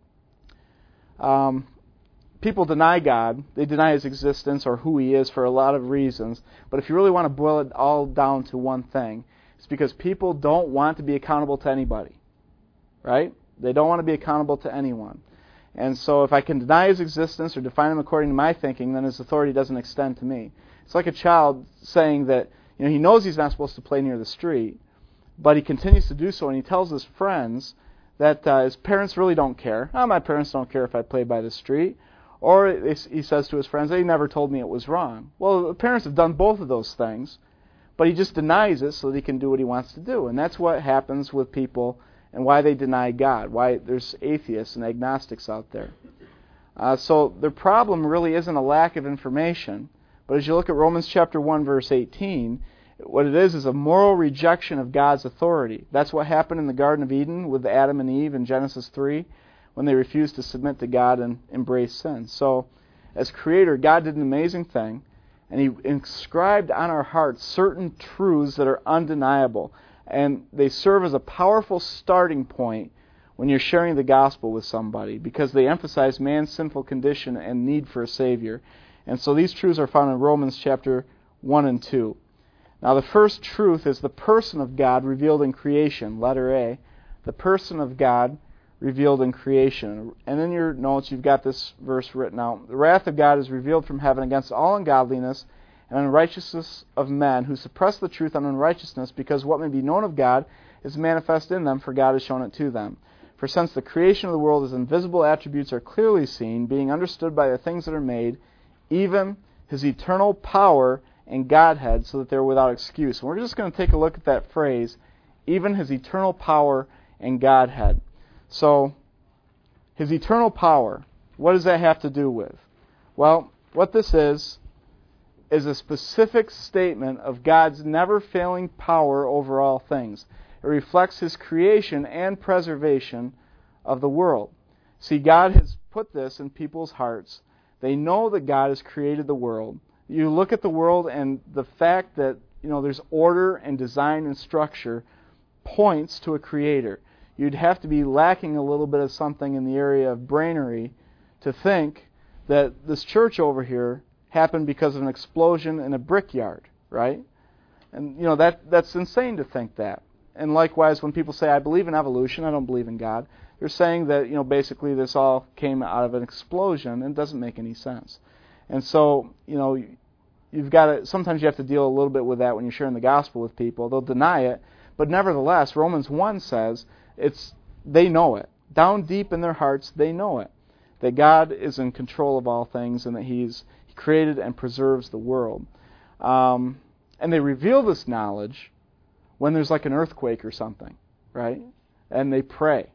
um, people deny God. They deny His existence or who He is for a lot of reasons. But if you really want to boil it all down to one thing, it's because people don't want to be accountable to anybody. Right? They don't want to be accountable to anyone. And so if I can deny His existence or define Him according to my thinking, then His authority doesn't extend to me. It's like a child saying that, you know, he knows he's not supposed to play near the street, but he continues to do so, and he tells his friends that uh, his parents really don't care. Oh, my parents don't care if I play by the street. Or he says to his friends, they never told me it was wrong. Well, the parents have done both of those things, but he just denies it so that he can do what he wants to do. And that's what happens with people and why they deny God, why there's atheists and agnostics out there. Uh, so the problem really isn't a lack of information, but as you look at Romans chapter one, verse eighteen, what it is is a moral rejection of God's authority. That's what happened in the Garden of Eden with Adam and Eve in Genesis three, when they refused to submit to God and embrace sin. So, as Creator, God did an amazing thing, and He inscribed on our hearts certain truths that are undeniable. And they serve as a powerful starting point when you're sharing the gospel with somebody, because they emphasize man's sinful condition and need for a Savior. And so these truths are found in Romans chapter one and two. Now the first truth is the person of God revealed in creation, letter A. The person of God revealed in creation. And in your notes you've got this verse written out. The wrath of God is revealed from heaven against all ungodliness and unrighteousness of men who suppress the truth on unrighteousness, because what may be known of God is manifest in them, for God has shown it to them. For since the creation of the world, His invisible attributes are clearly seen, being understood by the things that are made, even His eternal power and Godhead, so that they're without excuse. And we're just going to take a look at that phrase, even His eternal power and Godhead. So, His eternal power, what does that have to do with? Well, what this is, is a specific statement of God's never-failing power over all things. It reflects His creation and preservation of the world. See, God has put this in people's hearts. They know that God has created the world. You look at the world, and the fact that, you know, there's order and design and structure points to a creator. You'd have to be lacking a little bit of something in the area of brainery to think that this church over here happened because of an explosion in a brickyard, right? And, you know, that that's insane to think that. And likewise, when people say, I believe in evolution, I don't believe in God, they're saying that, you know, basically this all came out of an explosion, and it doesn't make any sense. And so, you know, you've got to, sometimes you have to deal a little bit with that when you're sharing the gospel with people. They'll deny it, but nevertheless, Romans one says it's they know it. Down deep in their hearts, they know it. That God is in control of all things, and that He's He created and preserves the world. Um, and they reveal this knowledge when there's like an earthquake or something, right? And they pray.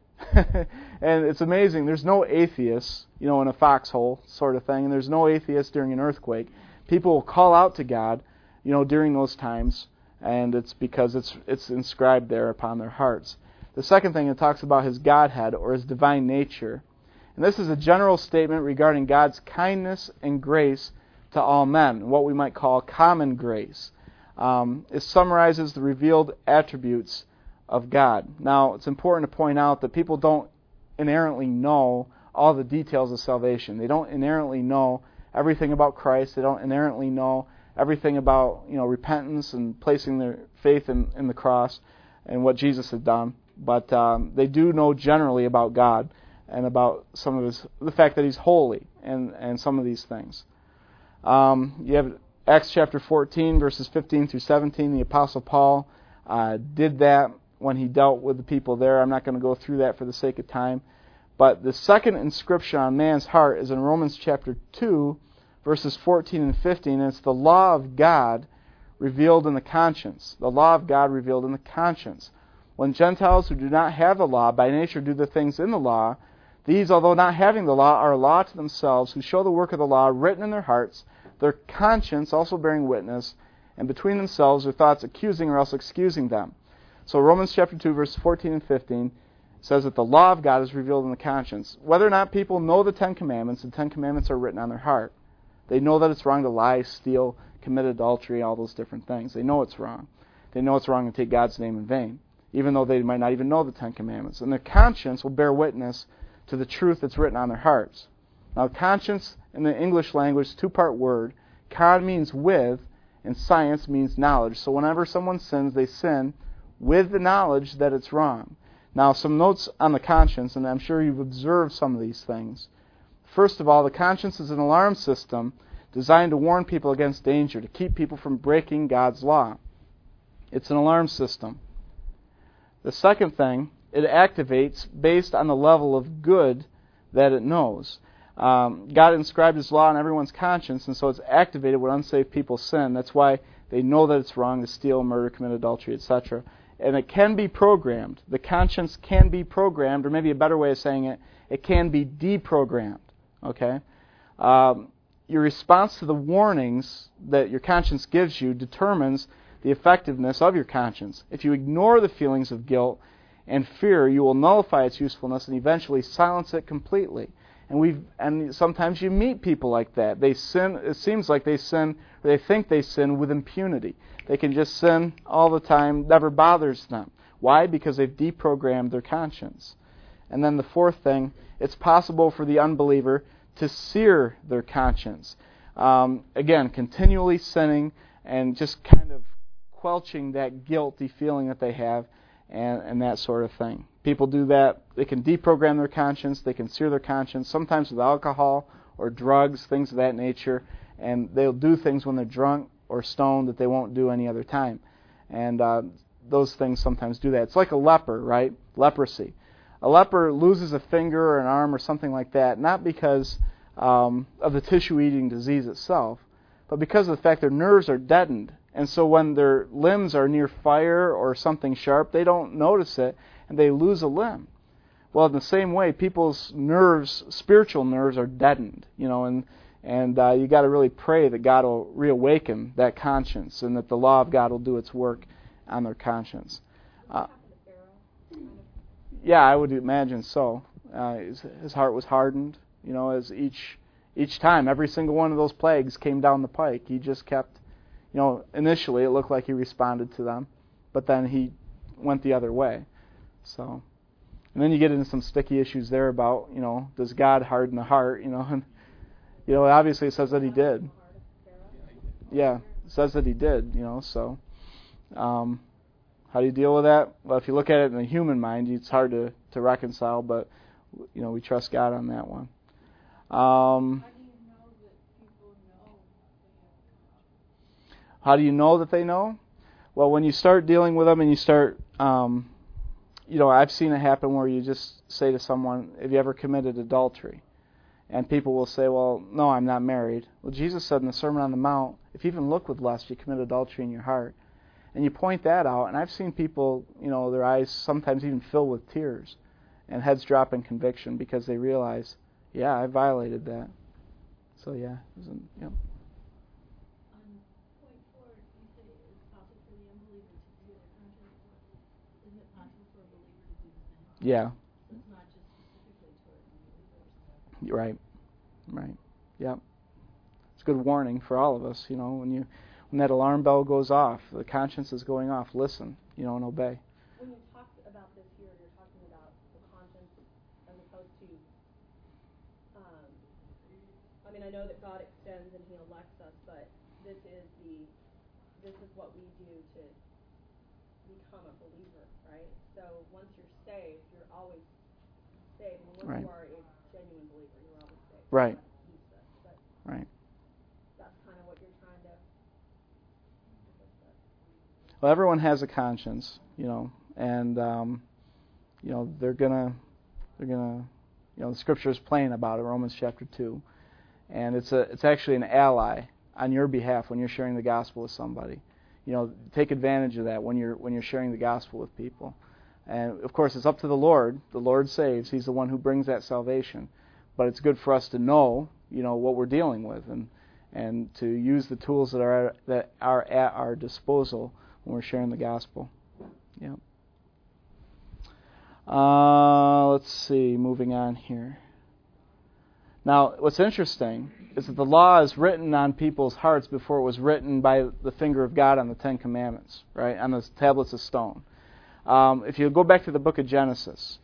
And it's amazing. There's no atheists, you know, in a foxhole sort of thing, and there's no atheists during an earthquake. People will call out to God, you know, during those times, and it's because it's it's inscribed there upon their hearts. The second thing, it talks about His Godhead, or His divine nature. And this is a general statement regarding God's kindness and grace to all men, what we might call common grace. Um, it summarizes the revealed attributes of God. Now, it's important to point out that people don't inherently know all the details of salvation. They don't inherently know everything about Christ. They don't inherently know everything about, you know, repentance and placing their faith in, in the cross and what Jesus had done. But um, they do know generally about God and about some of His, the fact that He's holy and, and some of these things. Um, you have Acts chapter fourteen, verses fifteen through seventeen. The Apostle Paul uh, did that when he dealt with the people there. I'm not going to go through that for the sake of time. But the second inscription on man's heart is in Romans chapter two, verses fourteen and fifteen. And it's the law of God revealed in the conscience. The law of God revealed in the conscience. When Gentiles who do not have the law by nature do the things in the law, these, although not having the law, are a law to themselves, who show the work of the law written in their hearts, their conscience also bearing witness, and between themselves their thoughts accusing or else excusing them. So Romans chapter two, verses fourteen and fifteen says that the law of God is revealed in the conscience. Whether or not people know the Ten Commandments, the Ten Commandments are written on their heart. They know that it's wrong to lie, steal, commit adultery, all those different things. They know it's wrong. They know it's wrong to take God's name in vain, even though they might not even know the Ten Commandments. And their conscience will bear witness to the truth that's written on their hearts. Now, conscience in the English language is a two-part word. Con means with, and science means knowledge. So whenever someone sins, they sin with the knowledge that it's wrong. Now, some notes on the conscience, and I'm sure you've observed some of these things. First of all, the conscience is an alarm system designed to warn people against danger, to keep people from breaking God's law. It's an alarm system. The second thing, it activates based on the level of good that it knows. Um, God inscribed His law on everyone's conscience, and so it's activated when unsaved people sin. That's why they know that it's wrong to steal, murder, commit adultery, et cetera. And it can be programmed. The conscience can be programmed, or maybe a better way of saying it, it can be deprogrammed. Okay? Um, your response to the warnings that your conscience gives you determines the effectiveness of your conscience. If you ignore the feelings of guilt and fear, you will nullify its usefulness and eventually silence it completely. And we and sometimes you meet people like that. They sin. It seems like they sin, or they think they sin with impunity. They can just sin all the time, never bothers them. Why? Because they've deprogrammed their conscience. And then the fourth thing, it's possible for the unbeliever to sear their conscience. Um, again, continually sinning and just kind of quelching that guilty feeling that they have, and, and that sort of thing. People do that. They can deprogram their conscience. They can sear their conscience, sometimes with alcohol or drugs, things of that nature. And they'll do things when they're drunk or stoned that they won't do any other time. And uh, those things sometimes do that. It's like a leper, right? Leprosy. A leper loses a finger or an arm or something like that, not because um, of the tissue-eating disease itself, but because of the fact their nerves are deadened. And so when their limbs are near fire or something sharp, they don't notice it, and they lose a limb. Well, in the same way, people's nerves, spiritual nerves, are deadened, you know, and And uh, you got to really pray that God will reawaken that conscience and that the law of God will do its work on their conscience. Uh, yeah, I would imagine so. Uh, his, his heart was hardened, you know, as each each time, every single one of those plagues came down the pike. He just kept, you know, initially it looked like he responded to them, but then he went the other way. So, and then you get into some sticky issues there about, you know, does God harden the heart, you know, and, you know, obviously it says that he did. Yeah, it says that he did, you know, so um, how do you deal with that? Well, if you look at it in the human mind, it's hard to, to reconcile, but, you know, we trust God on that one. Um, how do you know that they know? Well, when you start dealing with them and you start, um, you know, I've seen it happen where you just say to someone, have you ever committed adultery? And people will say, well, no, I'm not married. Well, Jesus said in the Sermon on the Mount, if you even look with lust, you commit adultery in your heart. And you point that out, and I've seen people, you know, their eyes sometimes even fill with tears and heads drop in conviction because they realize, yeah, I violated that. So, yeah. It was, you know. On point four, you say it's possible for the unbeliever to do their conscience. Isn't it possible for a believer to do the same? Yeah. So it's not just specifically toward unbelievers. Right. Right. Yep. It's a good warning for all of us, you know, when you when that alarm bell goes off, the conscience is going off, listen, you know, and obey. When you talk about this here, you're talking about the conscience as opposed to, um, I mean, I know that God extends and He elects us, but this is the, this is what we do to become a believer, right? So once you're saved, you're always saved. And once Right. you are a genuine believer, you're always saved. Right. But Right. that's kind of what you're trying to. Well, everyone has a conscience, you know, and um, you know they're gonna, they're gonna, you know, the Scripture is plain about it, Romans chapter two, and it's a, it's actually an ally on your behalf when you're sharing the gospel with somebody. You know, take advantage of that when you're when you're sharing the gospel with people, and of course it's up to the Lord. The Lord saves; He's the one who brings that salvation. But it's good for us to know, you know, what we're dealing with, and and to use the tools that are at, that are at our disposal when we're sharing the gospel. Yeah. Uh, let's see, moving on here. Now, what's interesting is that the law is written on people's hearts before it was written by the finger of God on the Ten Commandments, right, on the tablets of stone. Um, if you go back to the book of Genesis,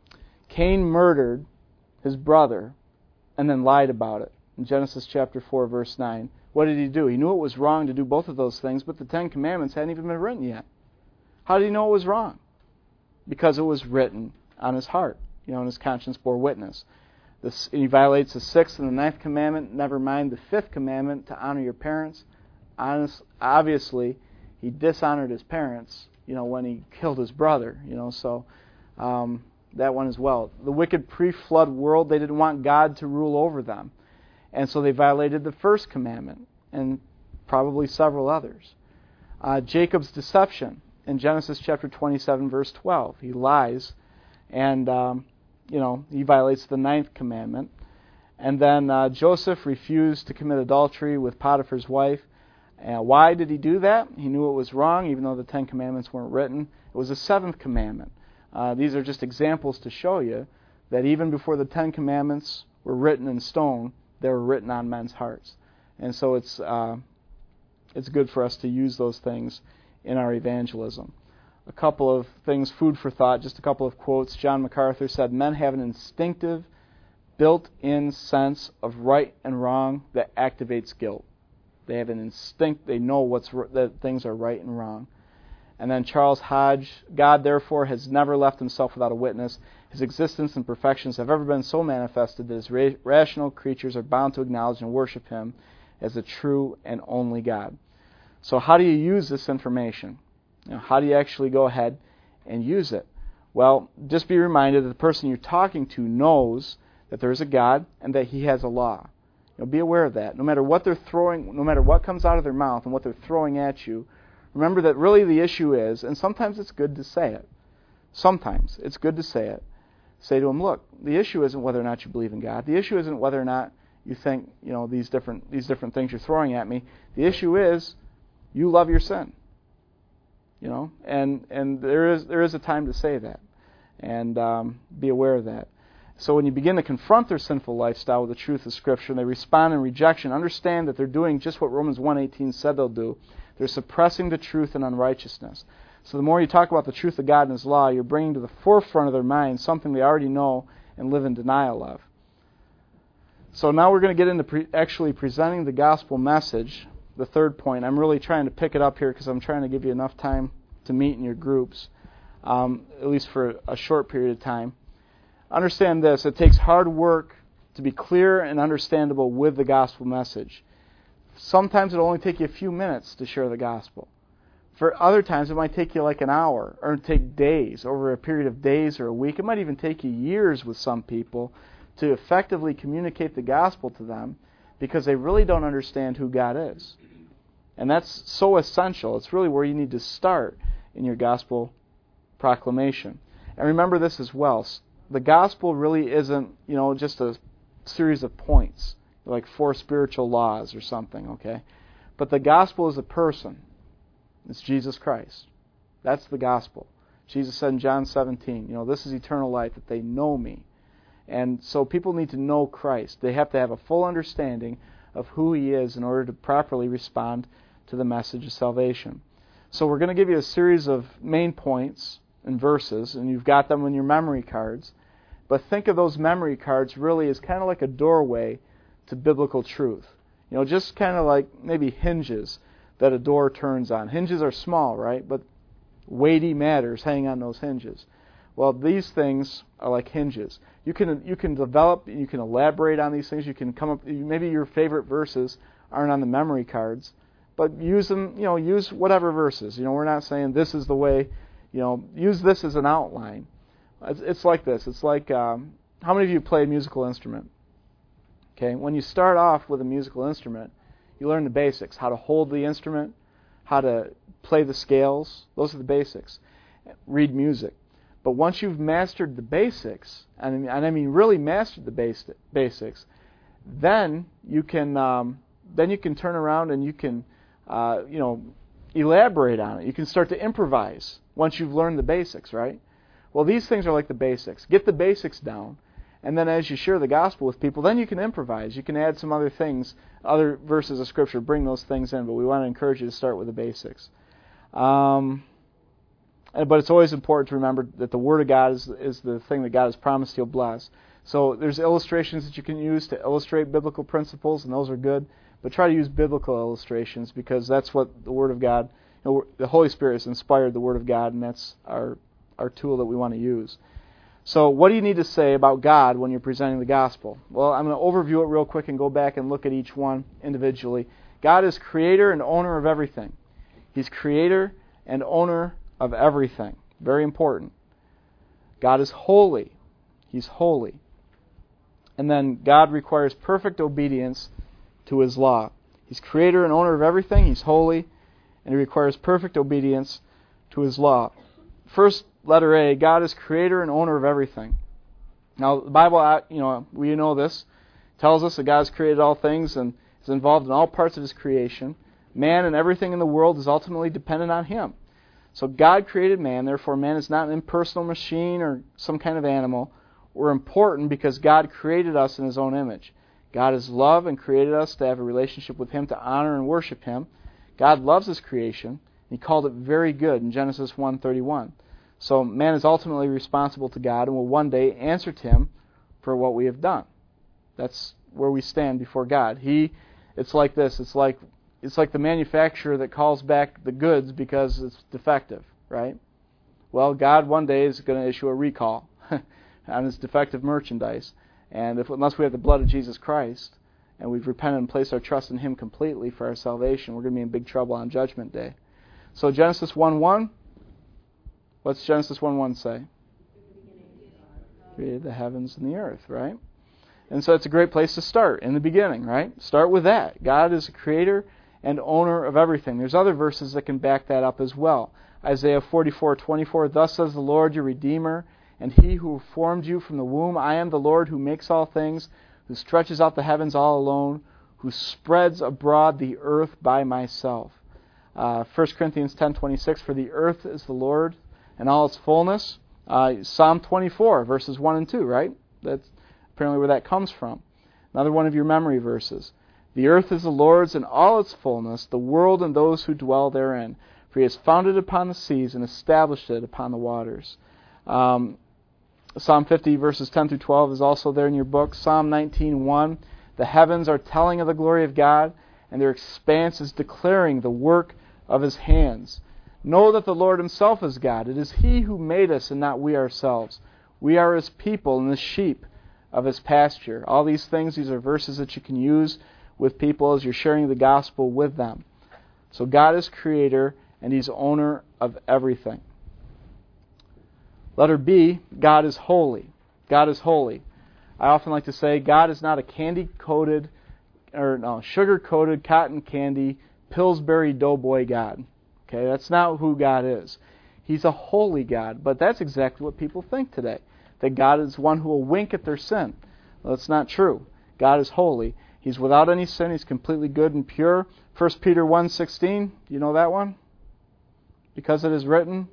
Cain murdered his brother and then lied about it. In Genesis chapter four, verse nine. What did he do? He knew it was wrong to do both of those things, but the Ten Commandments hadn't even been written yet. How did he know it was wrong? Because it was written on his heart, you know, and his conscience bore witness. This, he violates the sixth and the ninth commandment, never mind the fifth commandment, to honor your parents. Honest, obviously, he dishonored his parents, you know, when he killed his brother, you know, so um, that one as well. The wicked pre-flood world, they didn't want God to rule over them. And so they violated the first commandment and probably several others. Uh, Jacob's deception in Genesis chapter twenty-seven, verse twelve. He lies and, um, you know, he violates the ninth commandment. And then uh, Joseph refused to commit adultery with Potiphar's wife. Uh, why did he do that? He knew it was wrong, even though the Ten Commandments weren't written. It was the seventh commandment. Uh, these are just examples to show you that even before the Ten Commandments were written in stone, they were written on men's hearts. And so it's uh, it's good for us to use those things in our evangelism. A couple of things, food for thought, just a couple of quotes. John MacArthur said, men have an instinctive, built-in sense of right and wrong that activates guilt. They have an instinct, they know what's that things are right and wrong. And then Charles Hodge, God therefore has never left himself without a witness. His existence and perfections have ever been so manifested that his ra- rational creatures are bound to acknowledge and worship him as the true and only God. So how do you use this information? You know, how do you actually go ahead and use it? Well, just be reminded that the person you're talking to knows that there is a God and that he has a law. You know, be aware of that. No matter what they're throwing, no matter what comes out of their mouth and what they're throwing at you, remember that really the issue is, and sometimes it's good to say it. Sometimes it's good to say it. Say to them, look, the issue isn't whether or not you believe in God. The issue isn't whether or not you think, you know, these different these different things you're throwing at me. The issue is you love your sin. You know, and and there is there is a time to say that, and um, be aware of that. So when you begin to confront their sinful lifestyle with the truth of Scripture, and they respond in rejection, understand that they're doing just what Romans one eighteen said they'll do. They're suppressing the truth in unrighteousness. So the more you talk about the truth of God and His law, you're bringing to the forefront of their mind something they already know and live in denial of. So now we're going to get into pre- actually presenting the gospel message, the third point. I'm really trying to pick it up here because I'm trying to give you enough time to meet in your groups, um, at least for a short period of time. Understand this, it takes hard work to be clear and understandable with the gospel message. Sometimes it'll only take you a few minutes to share the gospel. For other times it might take you like an hour, or take days, over a period of days or a week. It might even take you years with some people to effectively communicate the gospel to them because they really don't understand who God is. And that's so essential. It's really where you need to start in your gospel proclamation. And remember this as well. The gospel really isn't, you know, just a series of points, like four spiritual laws or something, okay? But the gospel is a person. It's Jesus Christ. That's the gospel. Jesus said in John seventeen, you know, this is eternal life, that they know me. And so people need to know Christ. They have to have a full understanding of who He is in order to properly respond to the message of salvation. So we're going to give you a series of main points and verses, and you've got them in your memory cards. But think of those memory cards really as kind of like a doorway to biblical truth. You know, just kind of like maybe hinges that a door turns on. Hinges are small, right? But weighty matters hang on those hinges. Well, these things are like hinges. You can you can develop, you can elaborate on these things. You can come up. Maybe your favorite verses aren't on the memory cards, but use them. You know, use whatever verses. You know, we're not saying this is the way. You know, use this as an outline. It's, it's like this. It's like um, how many of you play a musical instrument? Okay, when you start off with a musical instrument, you learn the basics: how to hold the instrument, how to play the scales. Those are the basics. Read music. But once you've mastered the basics, and, and I mean really mastered the base, basics, then you can um, then you can turn around and you can uh, you know elaborate on it. You can start to improvise once you've learned the basics, right? Well, these things are like the basics. Get the basics down, and then as you share the gospel with people, then you can improvise. You can add some other things, other verses of Scripture, bring those things in. But we want to encourage you to start with the basics. Um, But it's always important to remember that the Word of God is, is the thing that God has promised He'll bless. So there's illustrations that you can use to illustrate biblical principles, and those are good. But try to use biblical illustrations because that's what the Word of God, you know, the Holy Spirit has inspired the Word of God, and that's our, our tool that we want to use. So what do you need to say about God when you're presenting the gospel? Well, I'm going to overview it real quick and go back and look at each one individually. God is creator and owner of everything. He's creator and owner of everything. Very important. God is holy. He's holy. And then God requires perfect obedience to His law. He's creator and owner of everything. He's holy. And He requires perfect obedience to His law. First, letter A, God is creator and owner of everything. Now, the Bible, you know, we know this, tells us that God has created all things and is involved in all parts of His creation. Man and everything in the world is ultimately dependent on Him. So God created man, therefore man is not an impersonal machine or some kind of animal. We're important because God created us in His own image. God is love and created us to have a relationship with Him, to honor and worship Him. God loves His creation. He called it very good in Genesis one thirty-one. So man is ultimately responsible to God and will one day answer to Him for what we have done. That's where we stand before God. He, it's like this, it's like It's like the manufacturer that calls back the goods because it's defective, right? Well, God one day is going to issue a recall on His defective merchandise. And if, unless we have the blood of Jesus Christ and we've repented and placed our trust in Him completely for our salvation, we're going to be in big trouble on Judgment Day. So Genesis one one, what's Genesis one one say? Created the heavens and the earth, right? And so it's a great place to start, in the beginning, right? Start with that. God is a creator and owner of everything. There's other verses that can back that up as well. Isaiah forty-four twenty-four, thus says the Lord your Redeemer, and He who formed you from the womb. I am the Lord who makes all things, who stretches out the heavens all alone, who spreads abroad the earth by myself. Uh, First Corinthians ten twenty-six, for the earth is the Lord and all its fullness. Uh, Psalm twenty-four, verses one and two, right? That's apparently where that comes from. Another one of your memory verses. The earth is the Lord's and all its fullness, the world and those who dwell therein. For he has founded it upon the seas and established it upon the waters. Um, Psalm fifty, verses ten through twelve is also there in your book. Psalm nineteen one, the heavens are telling of the glory of God, and their expanse is declaring the work of his hands. Know that the Lord himself is God. It is he who made us and not we ourselves. We are his people and the sheep of his pasture. All these things, these are verses that you can use with people as you're sharing the gospel with them. So God is creator and he's owner of everything. Letter B, God is holy. God is holy. I often like to say God is not a candy-coated, or no, sugar-coated cotton candy, Pillsbury Doughboy God. Okay, that's not who God is. He's a holy God, but that's exactly what people think today, that God is one who will wink at their sin. Well, that's not true. God is holy. He's without any sin. He's completely good and pure. First Peter one sixteen, do you know that one? Because it is written,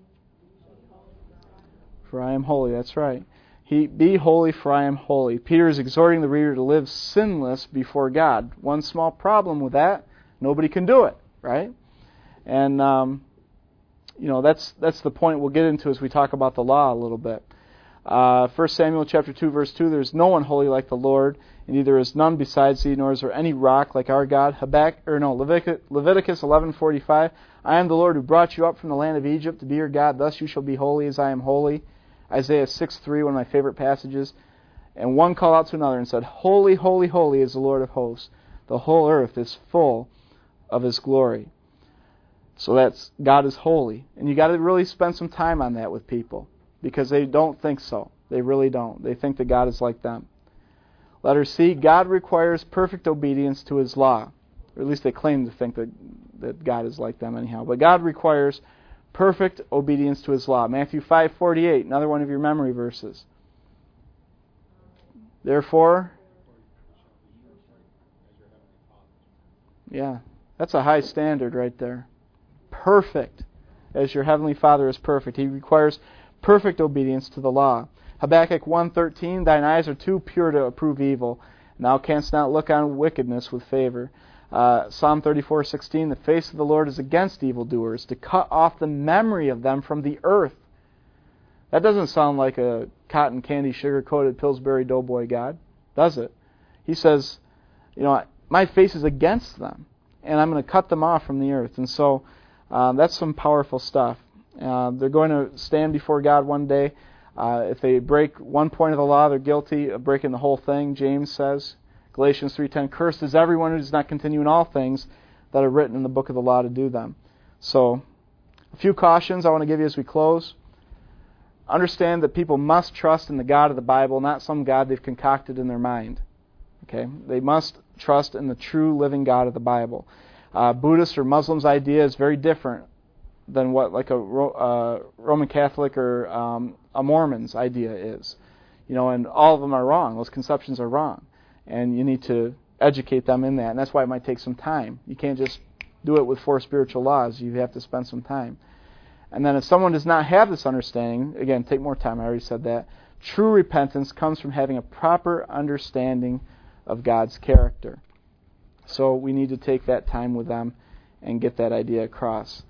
for I am holy. That's right. He, be holy, for I am holy. Peter is exhorting the reader to live sinless before God. One small problem with that, nobody can do it, right? And, um, you know, that's that's the point we'll get into as we talk about the law a little bit. Uh, First Samuel chapter two, verse two, there is no one holy like the Lord, and neither is none besides thee, nor is there any rock like our God. Habakkuk, or no, Leviticus, Leviticus eleven forty-five, I am the Lord who brought you up from the land of Egypt to be your God. Thus you shall be holy as I am holy. Isaiah six three, one of my favorite passages. And one called out to another and said, Holy, holy, holy is the Lord of hosts. The whole earth is full of his glory. So that's, God is holy. And you got to really spend some time on that with people, because they don't think so. They really don't. They think that God is like them. Letter C, God requires perfect obedience to his law. Or at least they claim to think that, that God is like them anyhow. But God requires perfect obedience to his law. Matthew five forty-eight, another one of your memory verses. Therefore, yeah, that's a high standard right there. Perfect, as your heavenly Father is perfect. He requires perfect obedience to the law. Habakkuk one thirteen, thine eyes are too pure to approve evil, and thou canst not look on wickedness with favor. Uh, Psalm thirty-four sixteen, the face of the Lord is against evildoers, to cut off the memory of them from the earth. That doesn't sound like a cotton candy, sugar-coated Pillsbury Doughboy God, does it? He says, you know, my face is against them, and I'm going to cut them off from the earth. And so um, that's some powerful stuff. Uh, they're going to stand before God one day. Uh, if they break one point of the law, they're guilty of breaking the whole thing, James says. Galatians three ten, cursed is everyone who does not continue in all things that are written in the book of the law to do them. So, a few cautions I want to give you as we close. Understand that people must trust in the God of the Bible, not some God they've concocted in their mind. Okay, they must trust in the true living God of the Bible. Uh, Buddhist or Muslim's idea is very different than what like a uh, Roman Catholic or um, a Mormon's idea is. You know, and all of them are wrong. Those conceptions are wrong. And you need to educate them in that. And that's why it might take some time. You can't just do it with four spiritual laws. You have to spend some time. And then if someone does not have this understanding, again, take more time, I already said that. True repentance comes from having a proper understanding of God's character. So we need to take that time with them and get that idea across.